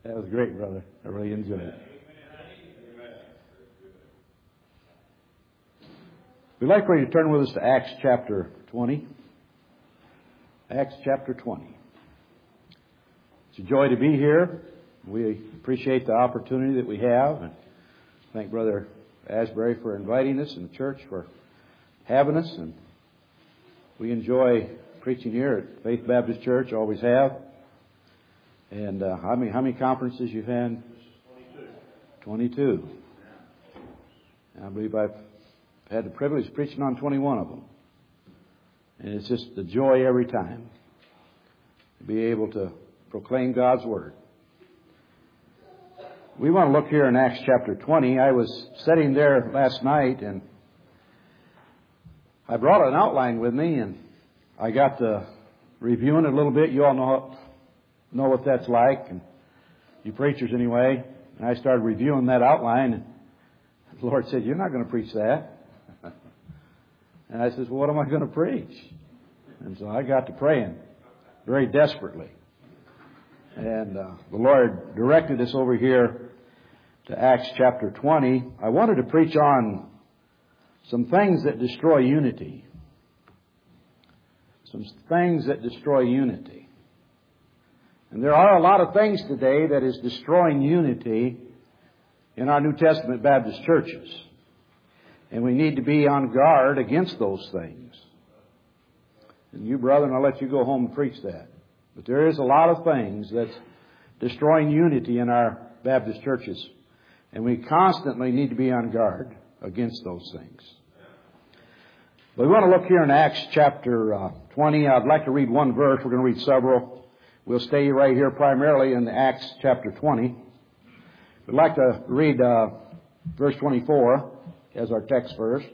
That was great, brother. I really enjoyed it. We'd like for you to turn with us to Acts chapter 20. Acts chapter 20. It's a joy to be here. We appreciate the opportunity that we have, and thank Brother Asbury for inviting us and the church for having us. And we enjoy preaching here at Faith Baptist Church, always have. And how many conferences you've had? 22. I believe I've had the privilege of preaching on 21 of them. And it's just a joy every time to be able to proclaim God's Word. We want to look here in Acts chapter 20. I was sitting there last night and I brought an outline with me and I got to reviewing it a little bit. You all know what that's like, and you preachers anyway. And I started reviewing that outline and the Lord said, "You're not going to preach that." And I said, "Well, what am I going to preach?" And so I got to praying very desperately. And the Lord directed us over here to Acts chapter 20. I wanted to preach on some things that destroy unity. Some things that destroy unity. And there are a lot of things today that is destroying unity in our New Testament Baptist churches. And we need to be on guard against those things. And you, brethren, I'll let you go home and preach that. But there is a lot of things that's destroying unity in our Baptist churches. And we constantly need to be on guard against those things. But we want to look here in Acts chapter 20. I'd like to read one verse. We're going to read several. We'll stay right here primarily in Acts chapter 20. We'd like to read verse 24 as our text verse.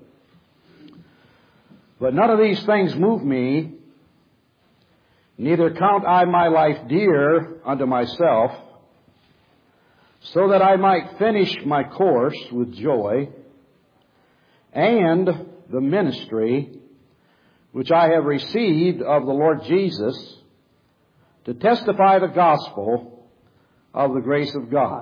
"But none of these things move me, neither count I my life dear unto myself, so that I might finish my course with joy, and the ministry which I have received of the Lord Jesus, to testify the gospel of the grace of God."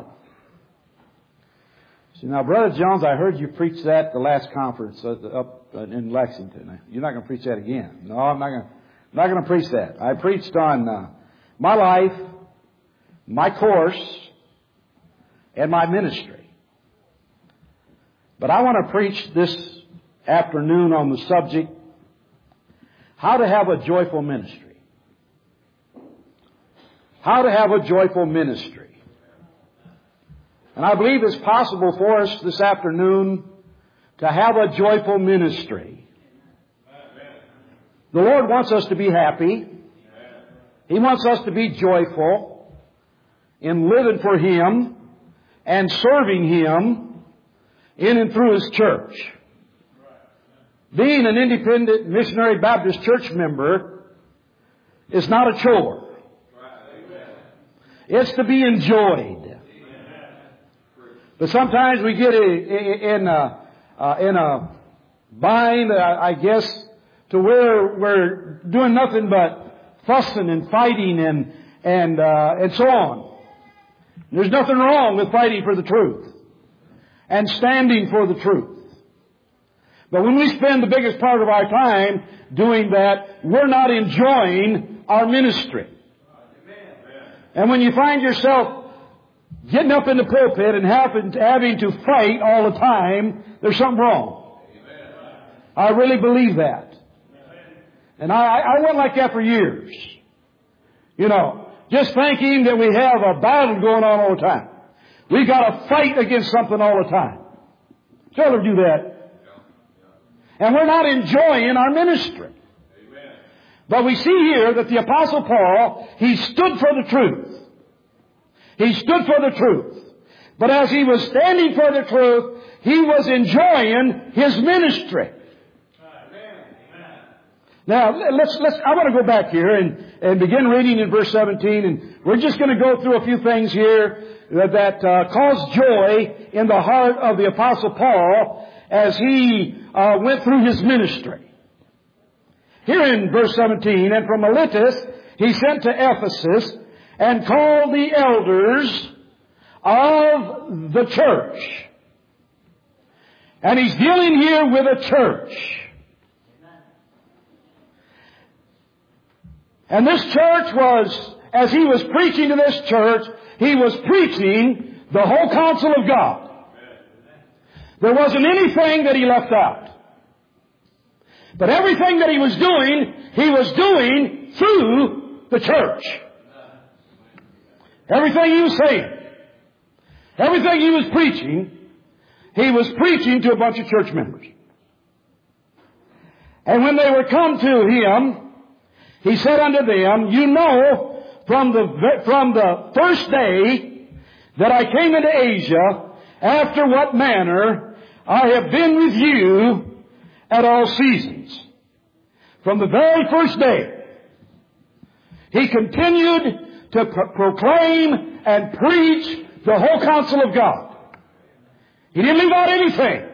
See, now, Brother Jones, I heard you preach that the last conference up in Lexington. You're not going to preach that again. No, I'm not going to preach that. I preached on my life, my course, and my ministry. But I want to preach this afternoon on the subject, how to have a joyful ministry. How to have a joyful ministry. And I believe it's possible for us this afternoon to have a joyful ministry. The Lord wants us to be happy. He wants us to be joyful in living for Him and serving Him in and through His church. Being an independent missionary Baptist church member is not a chore. It's to be enjoyed. But sometimes we get in a bind, I guess, to where we're doing nothing but fussing and fighting and so on. There's nothing wrong with fighting for the truth and standing for the truth. But when we spend the biggest part of our time doing that, we're not enjoying our ministry. And when you find yourself getting up in the pulpit and having to fight all the time, there's something wrong. I really believe that. And I went like that for years. You know, just thinking that we have a battle going on all the time. We got to fight against something all the time. Children do that. And we're not enjoying our ministry. But we see here that the Apostle Paul, he stood for the truth. He stood for the truth. But as he was standing for the truth, he was enjoying his ministry. Now, I want to go back here and begin reading in verse 17. And we're just going to go through a few things here that caused joy in the heart of the Apostle Paul as he went through his ministry. Here in verse 17, "And from Miletus he sent to Ephesus, and called the elders of the church. And he's dealing here with a church. And this church was, as he was preaching to this church, he was preaching the whole counsel of God. There wasn't anything that he left out. But everything that he was doing through the church. Everything he was saying, everything he was preaching to a bunch of church members. And when they were come to him, he said unto them, you know, from the first day that I came into Asia, after what manner I have been with you at all seasons. From the very first day, he continued to proclaim and preach the whole counsel of God. He didn't leave out anything.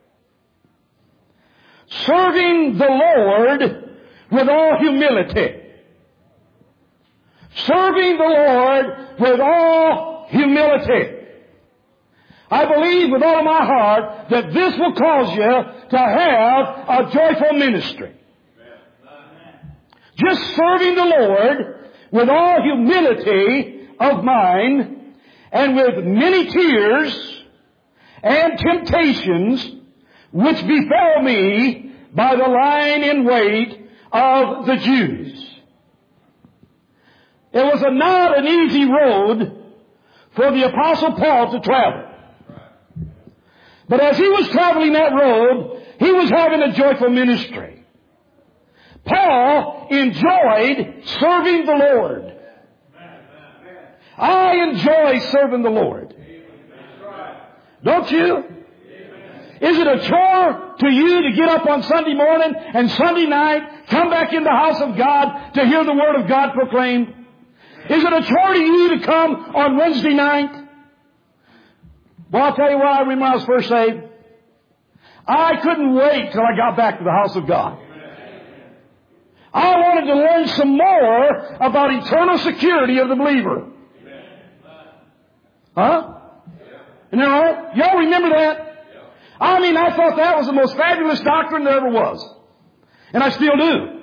Serving the Lord with all humility. Serving the Lord with all humility. I believe with all my heart that this will cause you to have a joyful ministry. Just serving the Lord with all humility of mind and with many tears and temptations which befell me by the lying in wait of the Jews. It was not an easy road for the Apostle Paul to travel. But as he was traveling that road, he was having a joyful ministry. Paul enjoyed serving the Lord. I enjoy serving the Lord. Don't you? Is it a chore to you to get up on Sunday morning and Sunday night, come back in the house of God to hear the Word of God proclaimed? Is it a chore to you to come on Wednesday night? Well, I'll tell you what I remember when I was first saved. I couldn't wait till I got back to the house of God. I wanted to learn some more about eternal security of the believer. Huh? Isn't that right? Y'all remember that? I mean, I thought that was the most fabulous doctrine there ever was. And I still do.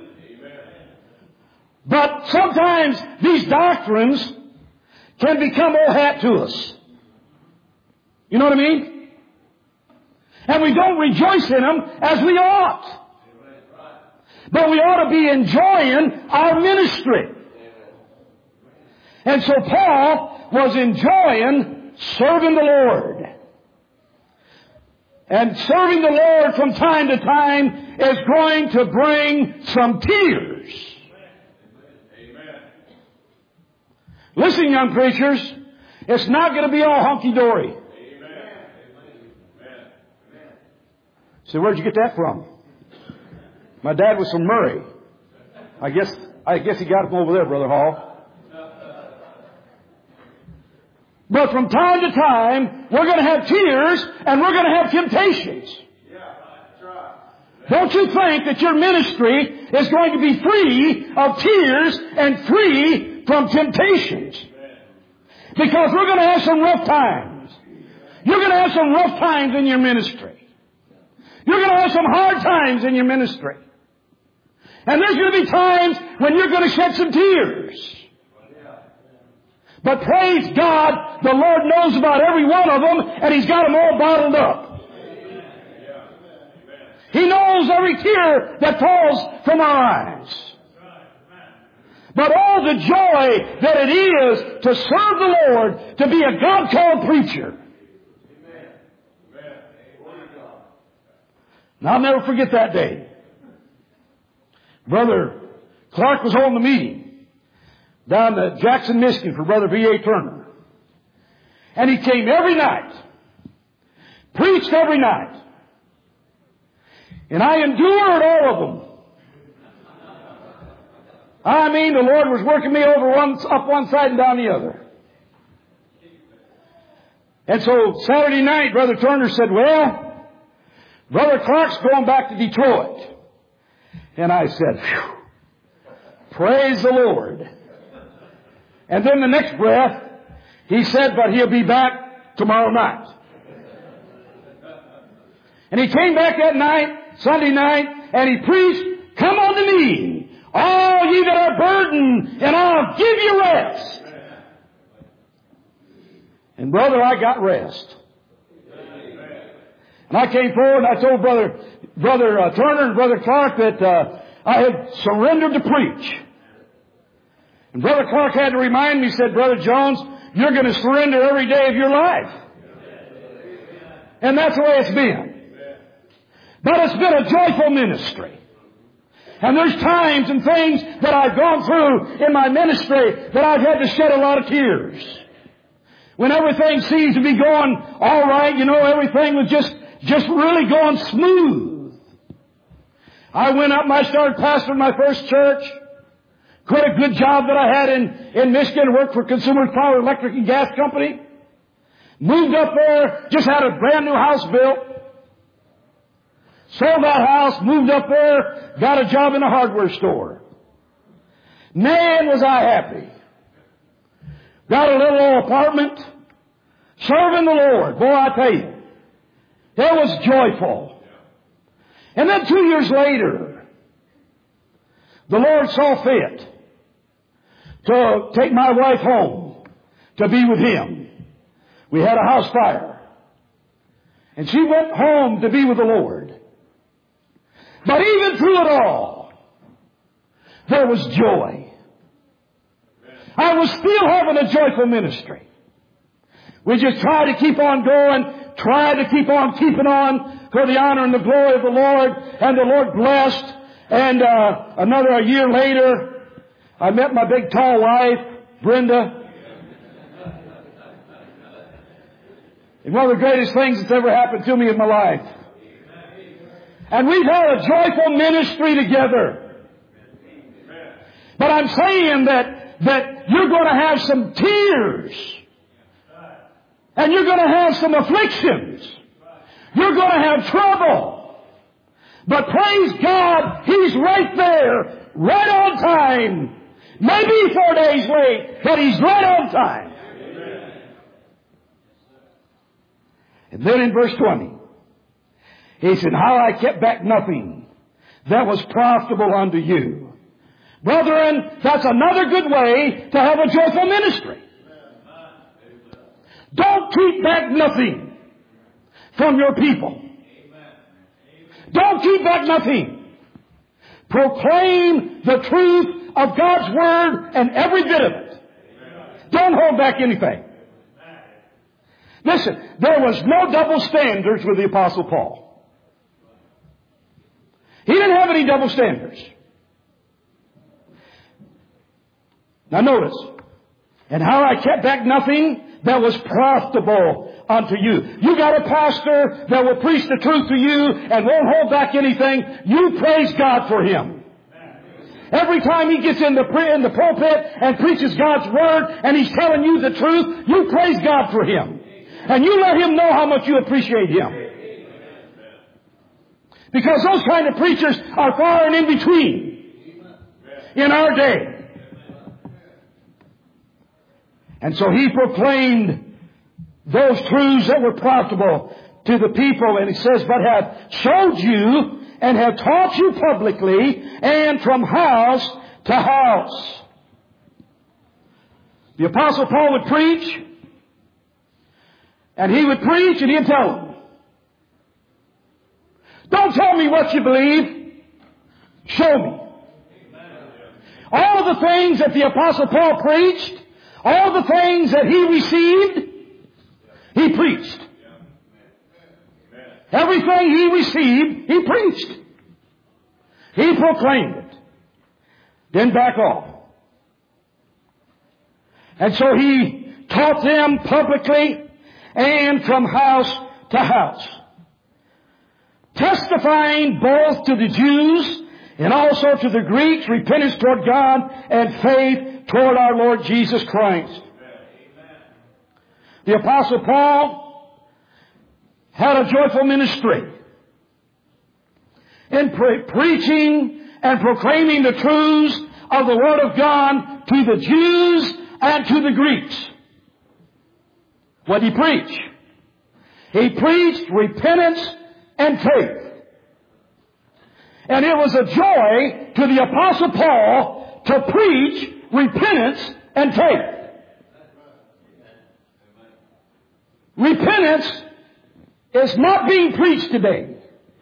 But sometimes these doctrines can become old hat to us. You know what I mean? And we don't rejoice in them as we ought. But we ought to be enjoying our ministry. And so Paul was enjoying serving the Lord. And serving the Lord from time to time is going to bring some tears. Listen, young preachers, it's not going to be all hunky-dory. So where'd you get that from? My dad was from Murray. I guess he got it from over there, Brother Hall. But from time to time, we're going to have tears and we're going to have temptations. Don't you think that your ministry is going to be free of tears and free from temptations? Because we're going to have some rough times. You're going to have some rough times in your ministry. You're going to have some hard times in your ministry. And there's going to be times when you're going to shed some tears. But praise God, the Lord knows about every one of them, and He's got them all bottled up. He knows every tear that falls from our eyes. But all the joy that it is to serve the Lord, to be a God-called preacher. Now, I'll never forget that day. Brother Clark was holding the meeting down at Jackson, Michigan for Brother V.A. Turner. And he came every night. Preached every night. And I endured all of them. I mean, the Lord was working me over up one side and down the other. And so Saturday night, Brother Turner said, well, Brother Clark's going back to Detroit. And I said, phew, praise the Lord. And then the next breath, He said, but he'll be back tomorrow night. And he came back that night, Sunday night, and he preached, come unto me, all ye that are burdened, and I'll give you rest. And brother, I got rest. And I came forward and I told Brother Turner and Brother Clark that I had surrendered to preach. And Brother Clark had to remind me, said, Brother Jones, you're going to surrender every day of your life. And that's the way it's been. But it's been a joyful ministry. And there's times and things that I've gone through in my ministry that I've had to shed a lot of tears. When everything seems to be going all right, everything was just really going smooth. I went up and I started pastoring my first church. Quite a good job that I had in Michigan. Worked for Consumer Power Electric and Gas Company. Moved up there, just had a brand new house built. Sold that house, moved up there, got a job in a hardware store. Man, was I happy. Got a little old apartment, serving the Lord. Boy, I tell you, it was joyful. And then 2 years later, the Lord saw fit to take my wife home to be with Him. We had a house fire. And she went home to be with the Lord. But even through it all, there was joy. I was still having a joyful ministry. We just tried to keep on going, tried to keep on keeping on for the honor and the glory of the Lord, and the Lord blessed. And a year later, I met my big tall wife, Brenda. And one of the greatest things that's ever happened to me in my life. And we've had a joyful ministry together. But I'm saying that you're going to have some tears. And you're going to have some afflictions. You're going to have trouble. But praise God, He's right there, right on time. Maybe 4 days late, but He's right on time. And then in verse 20, He said, how I kept back nothing that was profitable unto you. Brethren, that's another good way to have a joyful ministry. Don't keep back nothing from your people. Don't keep back nothing. Proclaim the truth of God's Word and every bit of it. Don't hold back anything. Listen, there was no double standards with the Apostle Paul. He didn't have any double standards. Now notice, and how I kept back nothing that was profitable unto you. You got a pastor that will preach the truth to you and won't hold back anything. You praise God for him. Every time he gets in the pulpit and preaches God's Word and he's telling you the truth, you praise God for him. And you let him know how much you appreciate him. Because those kind of preachers are far and in between in our day. And so he proclaimed those truths that were profitable to the people. And he says, but have showed you and have taught you publicly and from house to house. The Apostle Paul would preach, and he would preach, and he'd tell them, don't tell me what you believe. Show me. All the things that the Apostle Paul preached, all the things that he received, he preached. Everything he received, he preached. He proclaimed it. Then back off. And so he taught them publicly and from house to house, testifying both to the Jews and also to the Greeks repentance toward God and faith toward our Lord Jesus Christ. Amen. The Apostle Paul had a joyful ministry in preaching and proclaiming the truths of the Word of God to the Jews and to the Greeks. What did He preach? He preached repentance and faith. And it was a joy to the Apostle Paul to preach repentance and faith. Repentance is not being preached today.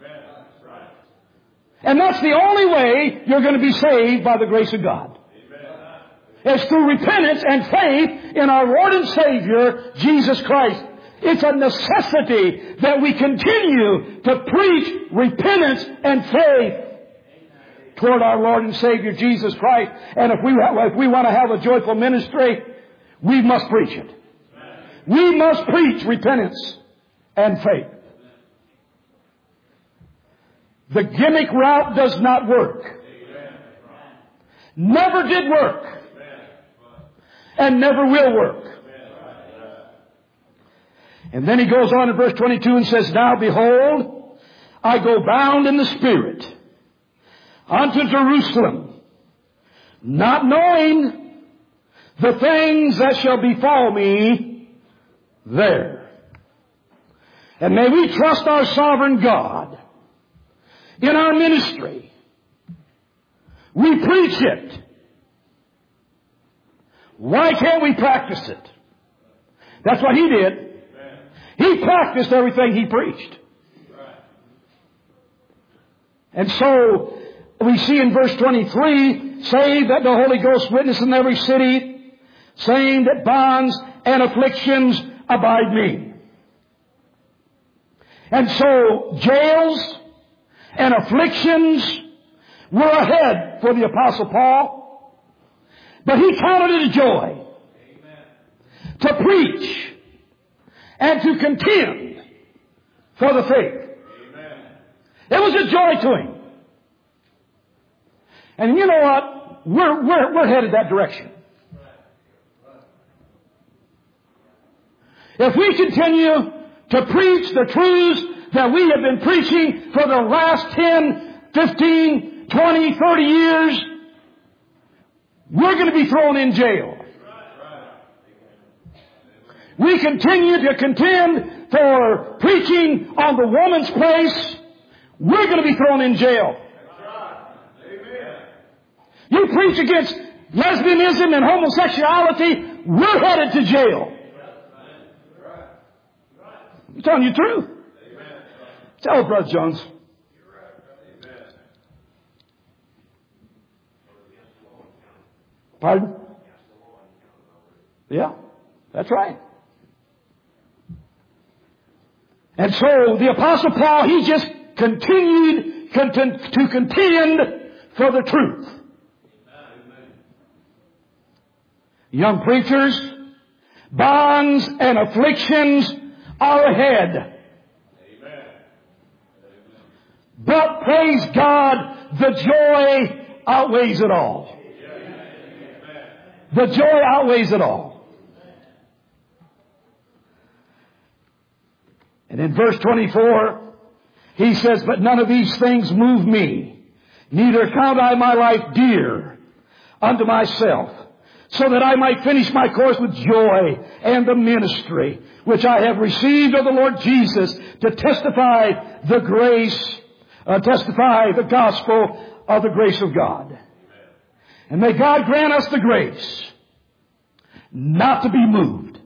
And that's the only way you're going to be saved by the grace of God. It's through repentance and faith in our Lord and Savior, Jesus Christ. It's a necessity that we continue to preach repentance and faith toward our Lord and Savior, Jesus Christ. And if we want to have a joyful ministry, we must preach it. We must preach repentance and faith. The gimmick route does not work. Never did work. And never will work. And then he goes on in verse 22 and says, Now behold, I go bound in the Spirit unto Jerusalem, not knowing the things that shall befall me there. And may we trust our sovereign God in our ministry. We preach it. Why can't we practice it? That's what he did. He practiced everything he preached. And so we see in verse 23, say that the Holy Ghost witness in every city, saying that bonds and afflictions abide me. And so jails and afflictions were ahead for the Apostle Paul, but he counted it a joy to preach and to contend for the faith. It was a joy to him. And you know what? We're headed that direction. If we continue to preach the truths that we have been preaching for the last 10, 15, 20, 30 years, we're going to be thrown in jail. We continue to contend for preaching on the woman's place, we're going to be thrown in jail. You preach against lesbianism and homosexuality, we're headed to jail. I'm telling you the truth. Tell Brother Jones. Pardon? Yeah, that's right. And so the Apostle Paul, he just continued to contend for the truth. Young preachers, bonds and afflictions are ahead. But praise God, the joy outweighs it all. The joy outweighs it all. And in verse 24, he says, But none of these things move me, neither count I my life dear unto myself, so that I might finish my course with joy and the ministry which I have received of the Lord Jesus to testify the gospel of the grace of God. And may God grant us the grace not to be moved.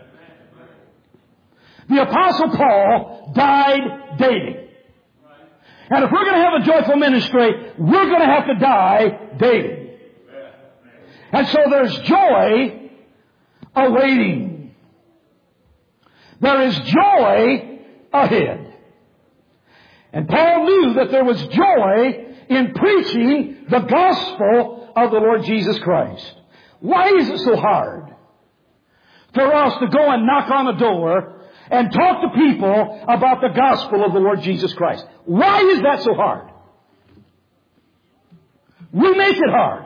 The Apostle Paul died daily. And if we're going to have a joyful ministry, we're going to have to die daily. And so there's joy awaiting. There is joy ahead. And Paul knew that there was joy in preaching the gospel of the Lord Jesus Christ. Why is it so hard for us to go and knock on a door and talk to people about the gospel of the Lord Jesus Christ? Why is that so hard? We make it hard.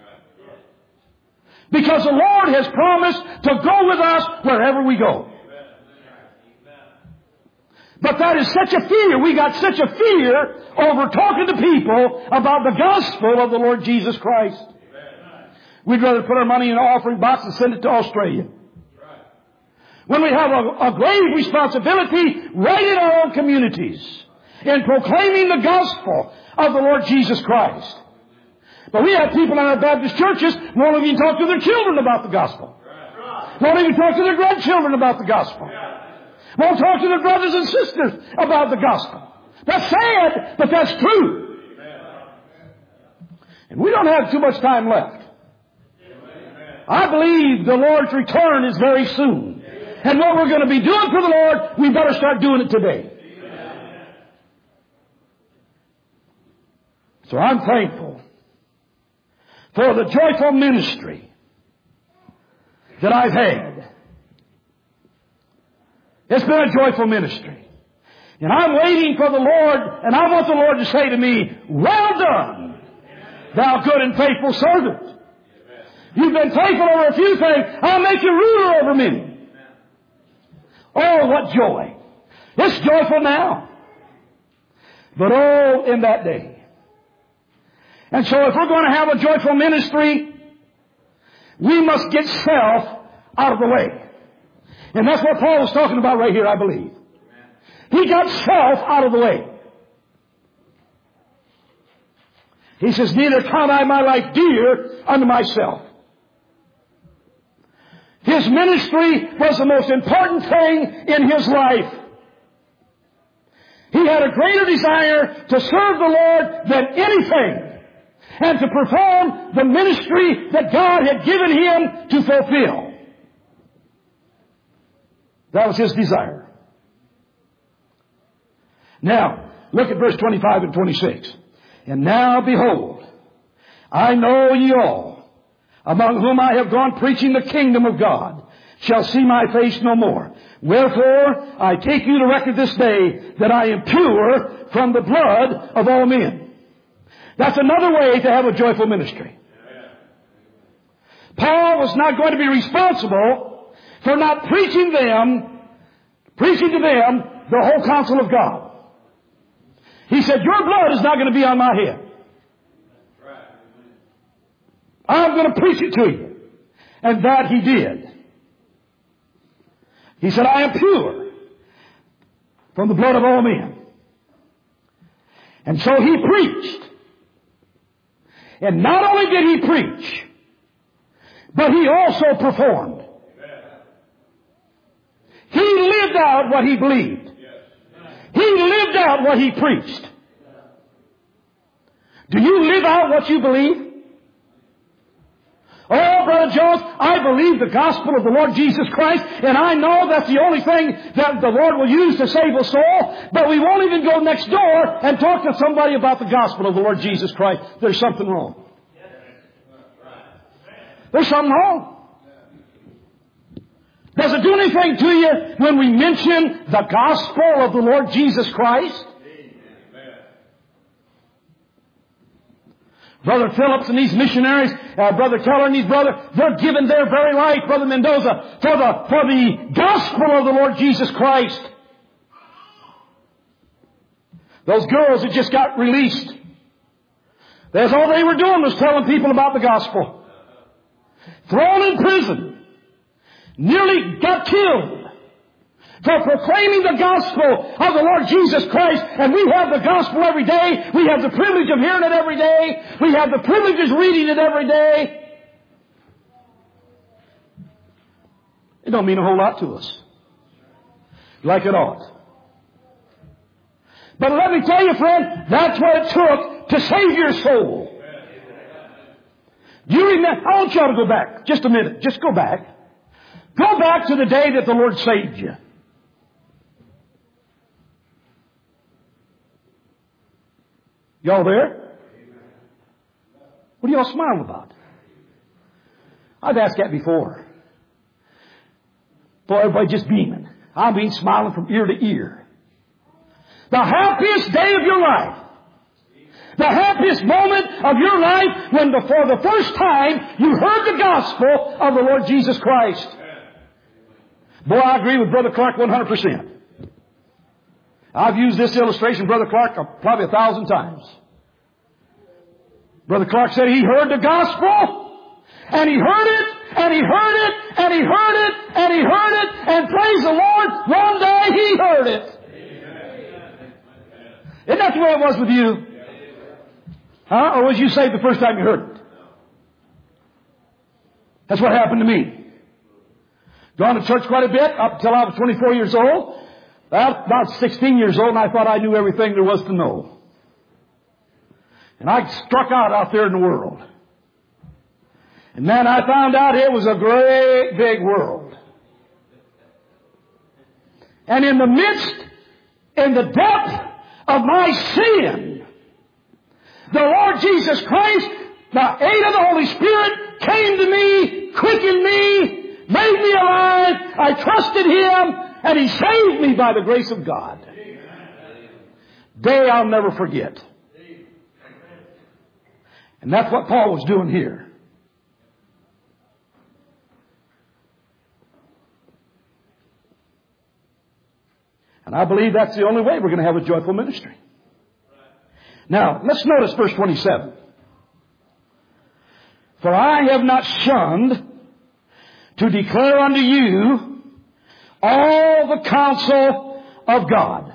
Because the Lord has promised to go with us wherever we go. But that is such a fear. We got such a fear over talking to people about the gospel of the Lord Jesus Christ. We'd rather put our money in an offering box and send it to Australia. when we have a grave responsibility right in our own communities in proclaiming the gospel of the Lord Jesus Christ. But we have people in our Baptist churches who won't even talk to their children about the gospel. Won't even talk to their grandchildren about the gospel. Won't talk to their brothers and sisters about the gospel. That's sad, but that's true. And we don't have too much time left. I believe the Lord's return is very soon. And what we're going to be doing for the Lord, we better start doing it today. So I'm thankful for the joyful ministry that I've had. It's been a joyful ministry. And I'm waiting for the Lord, and I want the Lord to say to me, well done, thou good and faithful servant. You've been faithful over a few things, I'll make you ruler over many. Oh, what joy. It's joyful now. But oh, in that day. And so if we're going to have a joyful ministry, we must get self out of the way. And that's what Paul was talking about right here, I believe. He got self out of the way. He says, neither count I my life dear unto myself. His ministry was the most important thing in his life. He had a greater desire to serve the Lord than anything, and to perform the ministry that God had given him to fulfill. That was his desire. Now, look at verse 25 and 26. And now, behold, I know ye all, among whom I have gone preaching the kingdom of God, shall see my face no more. Wherefore, I take you to record this day that I am pure from the blood of all men. That's another way to have a joyful ministry. Paul was not going to be responsible for not preaching to them the whole counsel of God. He said, your blood is not going to be on my head. I'm going to preach it to you. And that he did. He said, I am pure from the blood of all men. And so he preached. And not only did he preach, but he also performed. He lived out what he believed. He lived out what he preached. Do you live out what you believe? Oh, Brother Jones, I believe the gospel of the Lord Jesus Christ, and I know that's the only thing that the Lord will use to save a soul, but we won't even go next door and talk to somebody about the gospel of the Lord Jesus Christ. There's something wrong. There's something wrong. Does it do anything to you when we mention the gospel of the Lord Jesus Christ? Brother Phillips and these missionaries, Brother Keller and these brothers, they're giving their very life, Brother Mendoza, for the gospel of the Lord Jesus Christ. Those girls that just got released, that's all they were doing was telling people about the gospel. Thrown in prison, nearly got killed for proclaiming the gospel of the Lord Jesus Christ. And we have the gospel every day. We have the privilege of hearing it every day. We have the privilege of reading it every day. It don't mean a whole lot to us, like it ought. But let me tell you, friend, that's what it took to save your soul. You remember, I want you to go back just a minute. Just go back. Go back to the day that the Lord saved you. Y'all there? What are y'all smiling about? I've asked that before. Boy, everybody just beaming. I mean smiling from ear to ear. The happiest day of your life. The happiest moment of your life when for the first time you heard the gospel of the Lord Jesus Christ. Boy, I agree with Brother Clark 100%. I've used this illustration, Brother Clark, probably 1,000 times. Brother Clark said he heard the gospel, and he heard it, and he heard it, and he heard it, and he heard it, and praise the Lord, one day he heard it. Isn't that the way it was with you? Huh? Or was you saved the first time you heard it? That's what happened to me. Gone to church quite a bit up until I was 24 years old. About 16 years old, and I thought I knew everything there was to know. And I struck out there in the world. And then I found out it was a great big world. And in the midst, in the depth of my sin, the Lord Jesus Christ, the aid of the Holy Spirit, came to me, quickened me, made me alive. I trusted Him, and He saved me by the grace of God. Day I'll never forget. And that's what Paul was doing here. And I believe that's the only way we're going to have a joyful ministry. Now, let's notice verse 27. For I have not shunned to declare unto you all the counsel of God.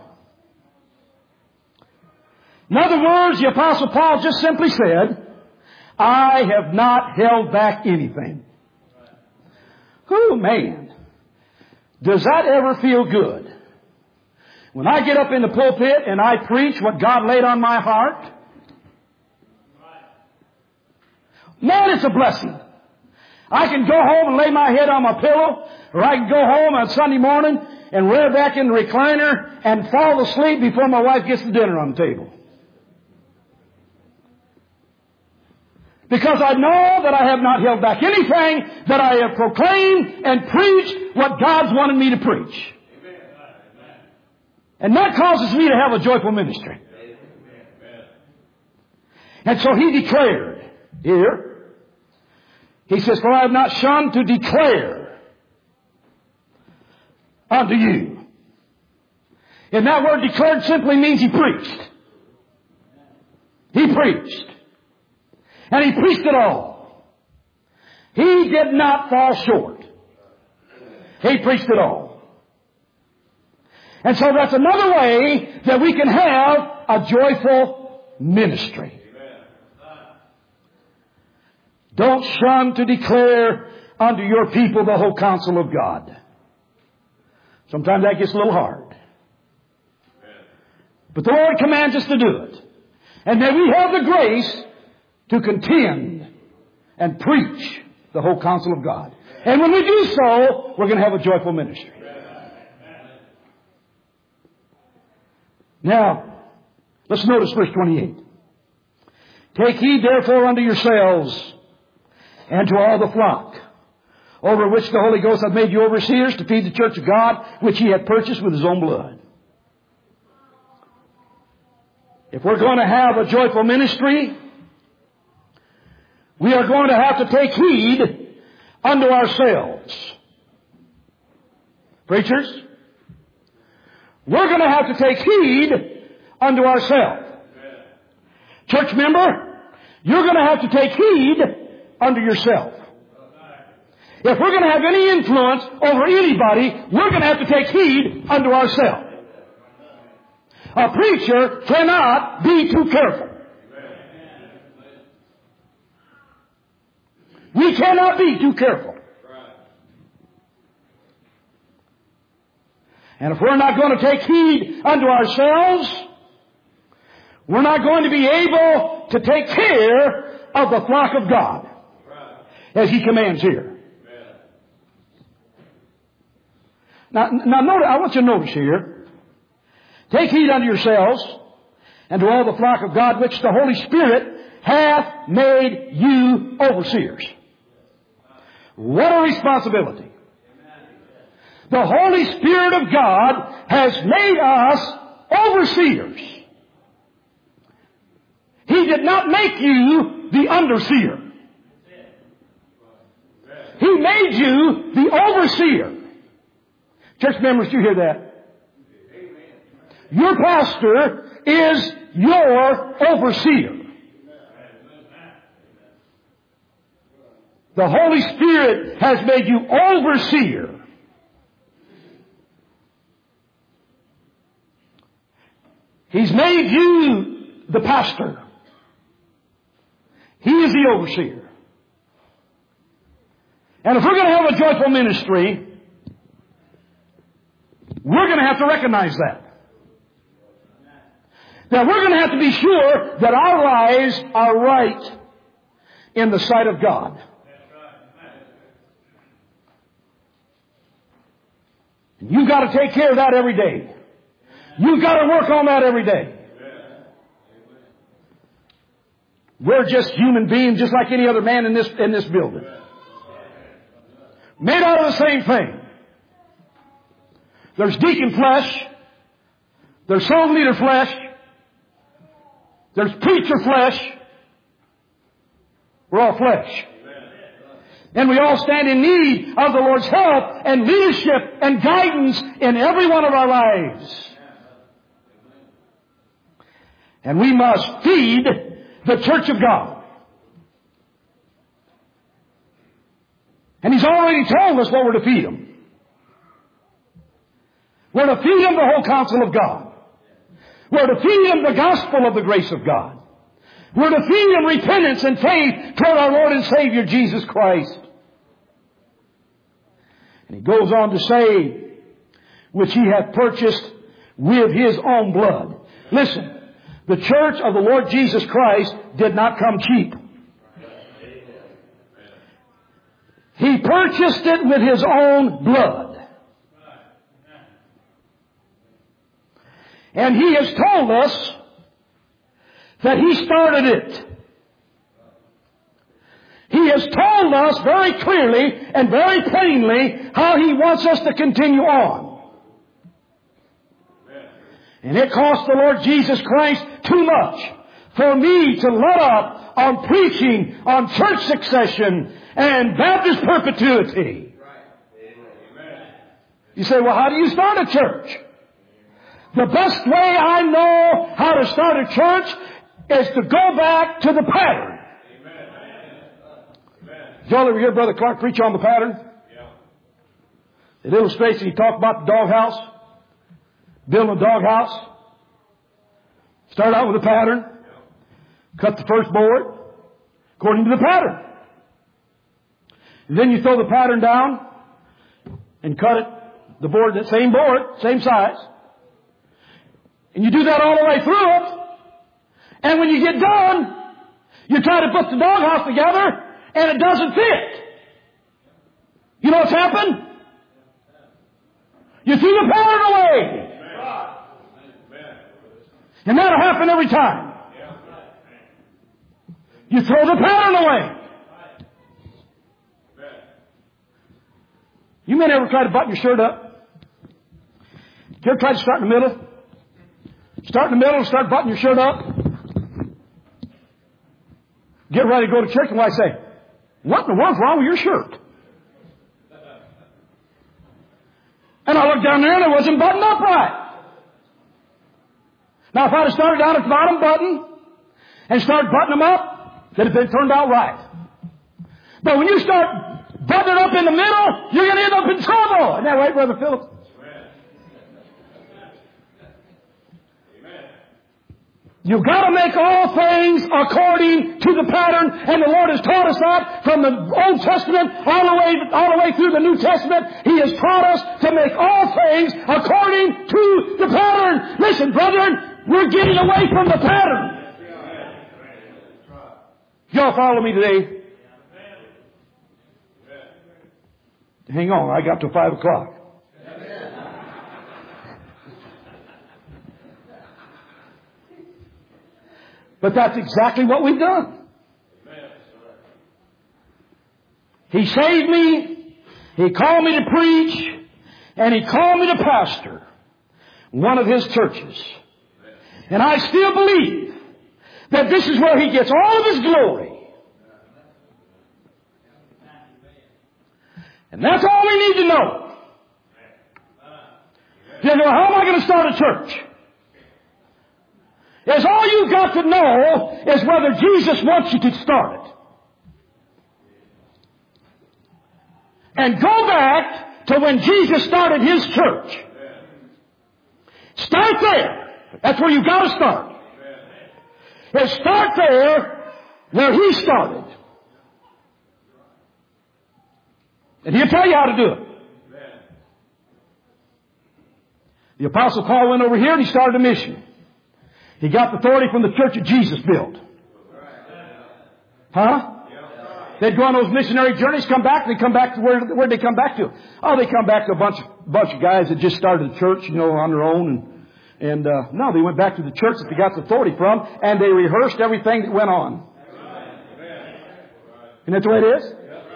In other words, the Apostle Paul just simply said, I have not held back anything. Oh, man. Does that ever feel good? When I get up in the pulpit and I preach what God laid on my heart, man, it's a blessing. I can go home and lay my head on my pillow, or I can go home on Sunday morning and rear back in the recliner and fall asleep before my wife gets the dinner on the table. Because I know that I have not held back anything, that I have proclaimed and preached what God's wanted me to preach. And that causes me to have a joyful ministry. And so he declared here, he says, for I have not shunned to declare unto you. And that word declared simply means he preached. He preached. And he preached it all. He did not fall short. He preached it all. And so that's another way that we can have a joyful ministry. Don't shun to declare unto your people the whole counsel of God. Sometimes that gets a little hard. But the Lord commands us to do it. And then we have the grace to contend and preach the whole counsel of God. And when we do so, we're going to have a joyful ministry. Now, let's notice verse 28. Take heed therefore unto yourselves and to all the flock, over which the Holy Ghost hath made you overseers, to feed the church of God, which He hath purchased with His own blood. If we're going to have a joyful ministry, we are going to have to take heed unto ourselves. Preachers, we're going to have to take heed unto ourselves. Church member, you're going to have to take heed unto yourself. If we're going to have any influence over anybody, we're going to have to take heed unto ourselves. A preacher cannot be too careful. We cannot be too careful. And if we're not going to take heed unto ourselves, we're not going to be able to take care of the flock of God, as He commands here. Now notice, I want you to notice here, take heed unto yourselves and to all the flock of God, which the Holy Spirit hath made you overseers. What a responsibility. The Holy Spirit of God has made us overseers. He did not make you the underseer. He made you the overseer. Church members, do you hear that? Your pastor is your overseer. The Holy Spirit has made you overseer. He's made you the pastor. He is the overseer. And if we're going to have a joyful ministry, we're going to have to recognize that. That we're going to have to be sure that our lives are right in the sight of God. And you've got to take care of that every day. You've got to work on that every day. We're just human beings, just like any other man in this building. Made out of the same thing. There's deacon flesh. There's soul leader flesh. There's preacher flesh. We're all flesh. And we all stand in need of the Lord's help and leadership and guidance in every one of our lives. And we must feed the church of God. And He's already told us what we're to feed them. We're to feed them the whole counsel of God. We're to feed them the gospel of the grace of God. We're to feed them repentance and faith toward our Lord and Savior Jesus Christ. And He goes on to say, which He hath purchased with His own blood. Listen, the church of the Lord Jesus Christ did not come cheap. He purchased it with His own blood. And He has told us that He started it. He has told us very clearly and very plainly how He wants us to continue on. And it cost the Lord Jesus Christ too much for me to let up on preaching on church succession and Baptist perpetuity. You say, well, how do you start a church? The best way I know how to start a church is to go back to the pattern. Did y'all ever hear Brother Clark preach on the pattern? It illustrates, he talked about the doghouse, building a doghouse. Start out with a pattern, cut the first board according to the pattern. And then you throw the pattern down and cut it, the board, that same board, same size. And you do that all the way through it. And when you get done, you try to put the doghouse together and it doesn't fit. You know what's happened? You threw the pattern away. And that'll happen every time. You throw the pattern away. You may never try to button your shirt up. You ever try to start in the middle? Start in the middle and start buttoning your shirt up. Get ready to go to church and I say, what in the world's wrong with your shirt? And I looked down there and it wasn't buttoned up right. Now if I'd have started down at the bottom button and started buttoning them up, they'd have been turned out right. But when you start buttoning up in the middle, you're going to end up in trouble. Isn't that right, Brother Phillips? You've got to make all things according to the pattern, and the Lord has taught us that from the Old Testament all the way through the New Testament. He has taught us to make all things according to the pattern. Listen, brethren, we're getting away from the pattern. Y'all follow me today? Hang on, I got till 5 o'clock. But that's exactly what we've done. He saved me. He called me to preach. And He called me to pastor one of His churches. And I still believe that this is where He gets all of His glory. And that's all we need to know. You know, how am I going to start a church? Is all you've got to know is whether Jesus wants you to start it. And go back to when Jesus started His church. Start there. That's where you've got to start. And start there where He started. And He'll tell you how to do it. The Apostle Paul went over here and he started a mission. He got the authority from the church that Jesus built. Huh? They'd go on those missionary journeys, come back, they come back to where'd they come back to? Oh, they come back to a bunch of guys that just started a church, on their own. No, they went back to the church that they got the authority from, and they rehearsed everything that went on. Isn't that the way it is?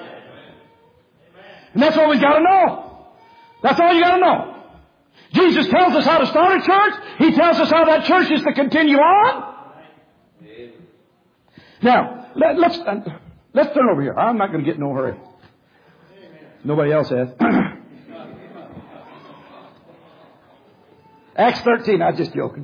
And that's all we got to know. That's all you got to know. Jesus tells us how to start a church. He tells us how that church is to continue on. Now, let's turn over here. I'm not going to get in no hurry. Nobody else has. Acts 13. I'm just joking.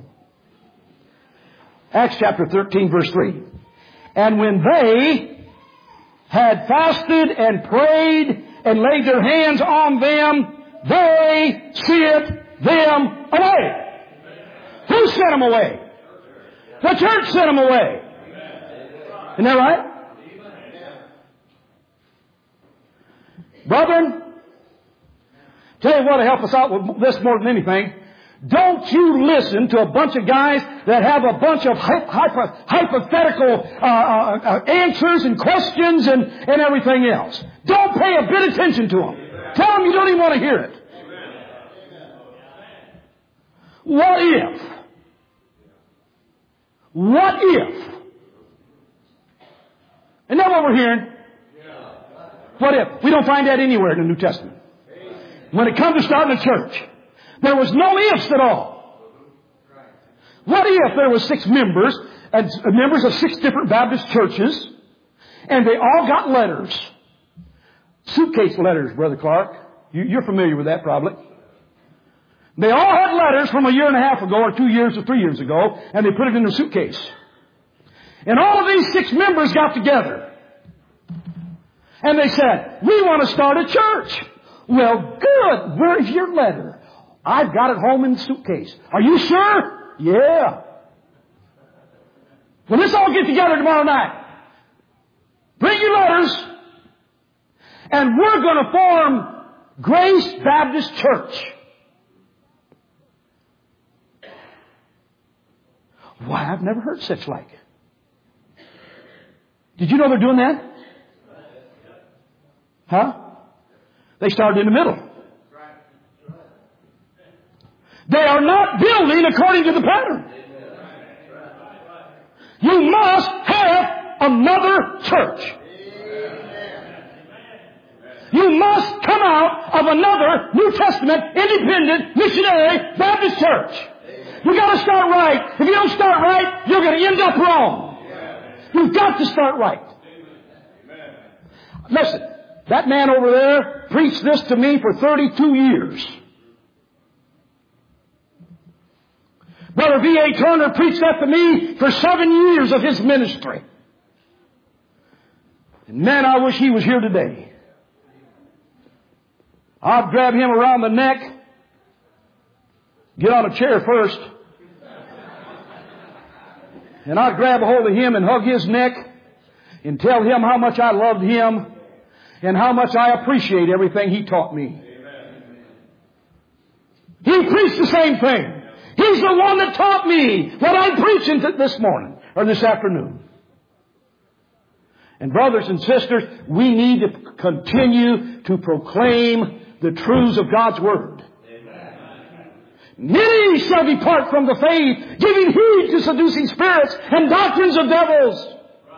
Acts chapter 13, verse 3. And when they had fasted and prayed and laid their hands on them, they sent them away. Who sent them away? The church sent them away. Isn't that right? Brethren, tell you what will help us out with this more than anything. Don't you listen to a bunch of guys that have a bunch of hypothetical answers and questions and everything else. Don't pay a bit of attention to them. Tell them you don't even want to hear it. What if? What if? Isn't that what we're hearing? What if? We don't find that anywhere in the New Testament. When it comes to starting a church, there was no ifs at all. What if there were 6 members, and members of 6 different Baptist churches, and they all got letters? Suitcase letters, Brother Clark. You're familiar with that probably. They all had letters from a year and a half ago, or 2 years, or 3 years ago, and they put it in a suitcase. And all of these 6 members got together. And they said, we want to start a church. Well, good. Where's your letter? I've got it home in the suitcase. Are you sure? Yeah. Well, let's all get together tomorrow night. Bring your letters. And we're going to form Grace Baptist Church. Why, I've never heard such like. Did you know they're doing that? Huh? They started in the middle. They are not building according to the pattern. You must have another church. You must come out of another New Testament, independent, missionary, Baptist church. You've got to start right. If you don't start right, you're going to end up wrong. You've got to start right. Listen, that man over there preached this to me for 32 years. Brother V.A. Turner preached that to me for 7 years of his ministry. And man, I wish he was here today. I'd grab him around the neck, get on a chair first, and I'd grab a hold of him and hug his neck and tell him how much I loved him and how much I appreciate everything he taught me. He preached the same thing. He's the one that taught me what I'm preaching this morning or this afternoon. And brothers and sisters, we need to continue to proclaim the truths of God's Word. Many shall depart from the faith, giving heed to seducing spirits and doctrines of devils.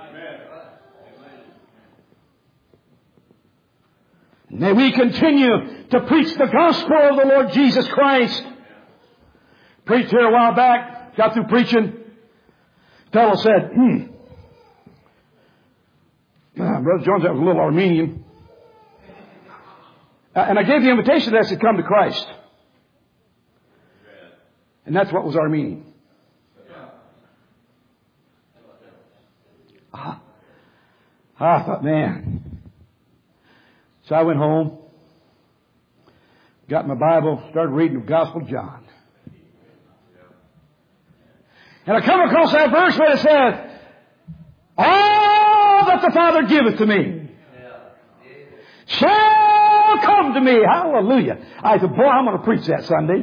May we continue to preach the gospel of the Lord Jesus Christ. Preached here a while back, got through preaching. Fellow said, Brother Jones, that was a little Armenian. And I gave the invitation that I should come to Christ. And that's what was Armenian. I thought, man. So I went home, got my Bible, started reading the Gospel of John. And I come across that verse where it says, all that the Father giveth to me shall come to me. Hallelujah. I said, boy, I'm going to preach that Sunday.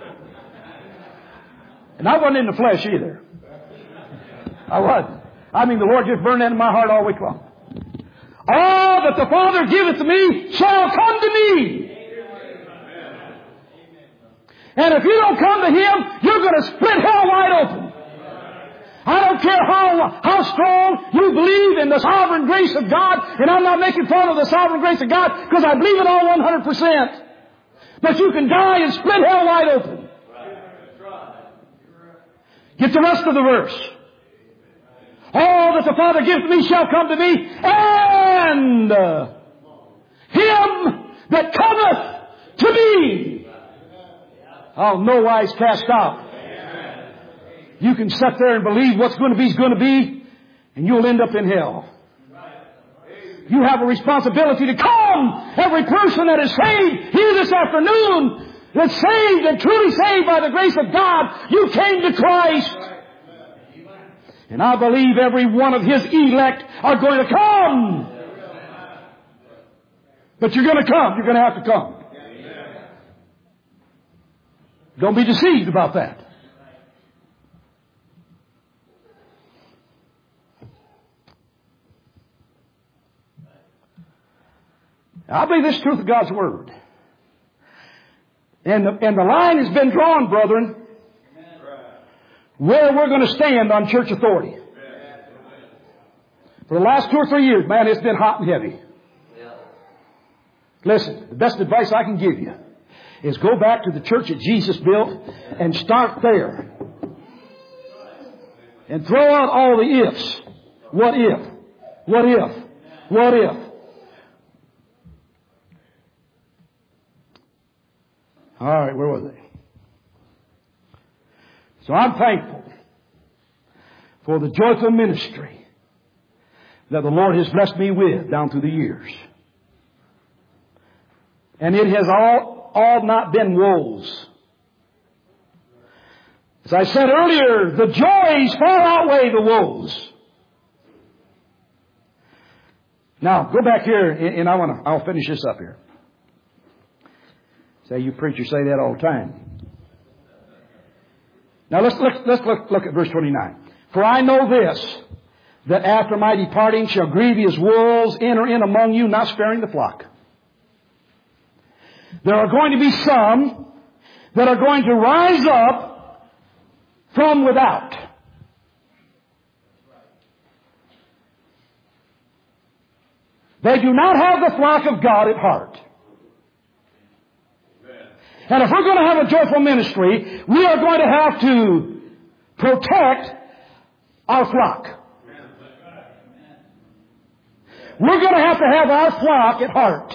And I wasn't in the flesh either. I wasn't. I mean, the Lord just burned that in my heart all week long. All that the Father giveth to me shall come to me. And if you don't come to Him, you're going to split hell wide open. I don't care how strong you believe in the sovereign grace of God, and I'm not making fun of the sovereign grace of God because I believe it all 100%. But you can die and split hell wide open. Get the rest of the verse. All that the Father gives me shall come to me, and him that cometh to me I'll no wise cast out. You can sit there and believe what's going to be is going to be, and you'll end up in hell. You have a responsibility to come. Every person that is saved here this afternoon, that's saved and truly saved by the grace of God, you came to Christ. And I believe every one of His elect are going to come. But you're going to come. You're going to have to come. Don't be deceived about that. I believe this is the truth of God's Word. And the line has been drawn, brethren, where we're going to stand on church authority. For the last 2 or 3 years, man, it's been hot and heavy. Listen, the best advice I can give you is go back to the church that Jesus built and start there. And throw out all the ifs. What if? What if? What if? All right, where was I? So I'm thankful for the joyful ministry that the Lord has blessed me with down through the years. And it has all not been woes. As I said earlier, the joys far outweigh the woes. Now, go back here, and I'll finish this up here. Say, you preachers say that all the time. Now let's look at verse 29. For I know this, that after my departing shall grievous wolves enter in among you, not sparing the flock. There are going to be some that are going to rise up from without. They do not have the flock of God at heart. And if we're going to have a joyful ministry, we are going to have to protect our flock. We're going to have our flock at heart.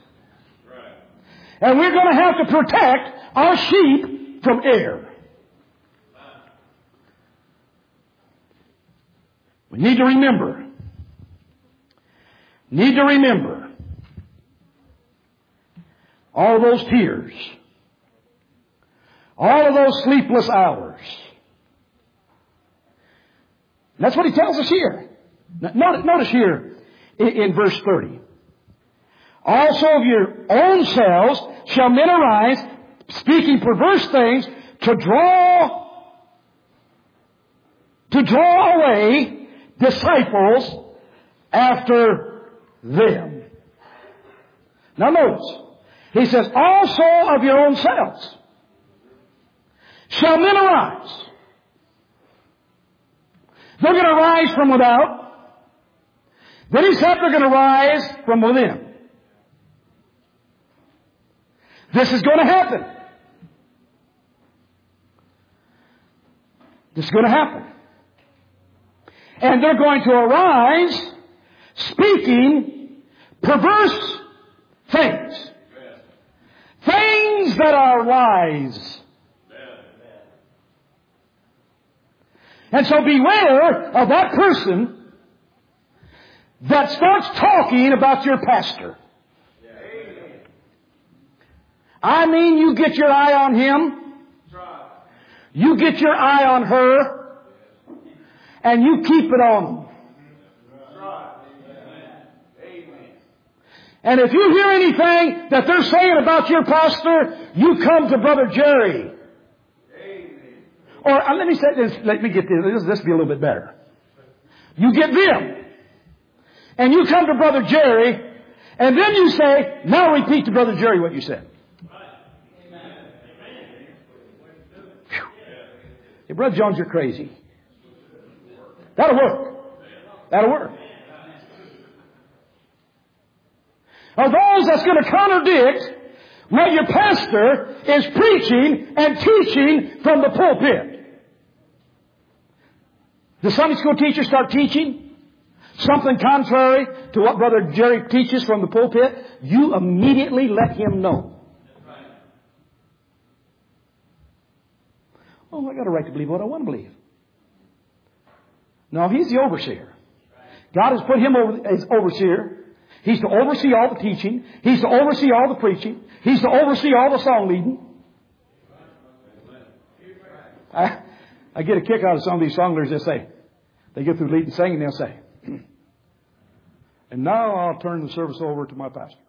And we're going to have to protect our sheep from error. We need to remember. All those tears. All of those sleepless hours. That's what he tells us here. Notice here in verse 30. Also of your own selves shall men arise, speaking perverse things, to draw away disciples after them. Now notice, he says, also of your own selves shall men arise. They're going to rise from without. Then he said they're going to rise from within. This is going to happen. This is going to happen. And they're going to arise speaking perverse things. Things that are lies. And so beware of that person that starts talking about your pastor. I mean, you get your eye on him. You get your eye on her. and you keep it on them. And if you hear anything that they're saying about your pastor, you come to Brother Jerry. Or let me say this. Let me get this. This will be a little bit better. You get them, and you come to Brother Jerry, and then you say, "Now repeat to Brother Jerry what you said." Hey, Brother Jones, you're crazy. That'll work. That'll work. Are those that's going to contradict what your pastor is preaching and teaching from the pulpit? The Sunday school teacher start teaching something contrary to what Brother Jerry teaches from the pulpit, you immediately let him know. Oh, I got a right to believe what I want to believe. No, he's the overseer. God has put him as overseer. He's to oversee all the teaching. He's to oversee all the preaching. He's to oversee all the song leading. I get a kick out of some of these song leaders. They get through leading singing, they'll say, "And now I'll turn the service over to my pastor."